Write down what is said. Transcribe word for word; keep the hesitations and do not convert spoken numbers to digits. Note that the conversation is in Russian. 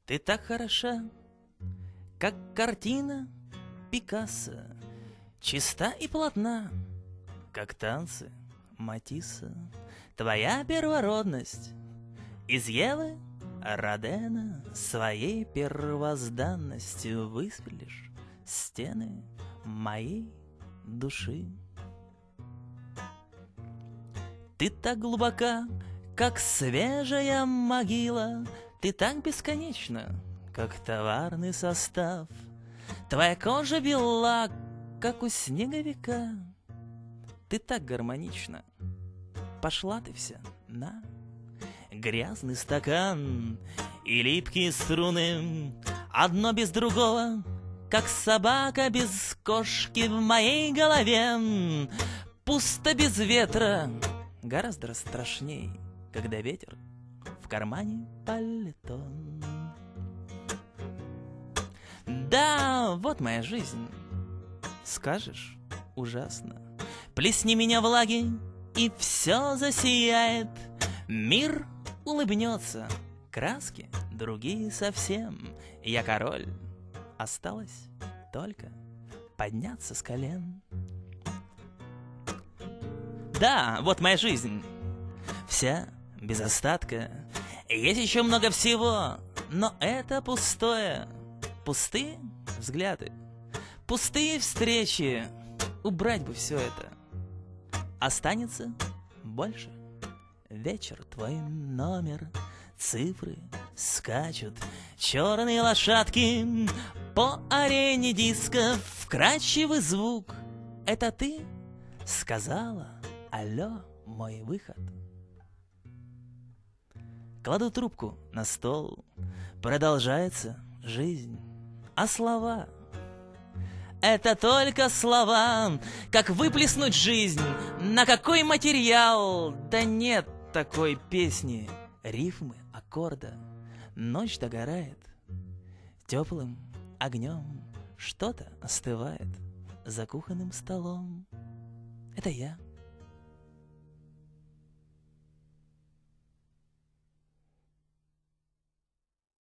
Ты так хороша, как картина Пикассо, чиста и плотна, как танцы Матисса. Твоя первородность из Евы Родена своей первозданностью высветлишь стены моей души. Ты так глубока, как свежая могила, ты так бесконечна, как товарный состав. Твоя кожа бела, как у снеговика, ты так гармонична. Пошла ты вся на грязный стакан и липкие струны, одно без другого, как собака без кошки в моей голове. Пусто без ветра, гораздо страшней, когда ветер в кармане пальто. Да, вот моя жизнь. Скажешь, ужасно. Плесни меня влаги, и все засияет. Мир улыбнется, краски другие совсем. Я король, осталось только подняться с колен. Да, вот моя жизнь, вся без остатка. Есть еще много всего, но это пустое. Пустые взгляды, пустые встречи. Убрать бы все это. Останется больше. Вечер, твой номер, цифры скачут, черные лошадки по арене диска. Вкрадчивый звук. Это ты сказала? Алло, мой выход. Кладу трубку на стол. Продолжается жизнь. А слова? Это только слова. Как выплеснуть жизнь? На какой материал? Да нет такой песни. Рифмы, аккорда. Ночь догорает. Теплым огнем что-то остывает за кухонным столом. Это я.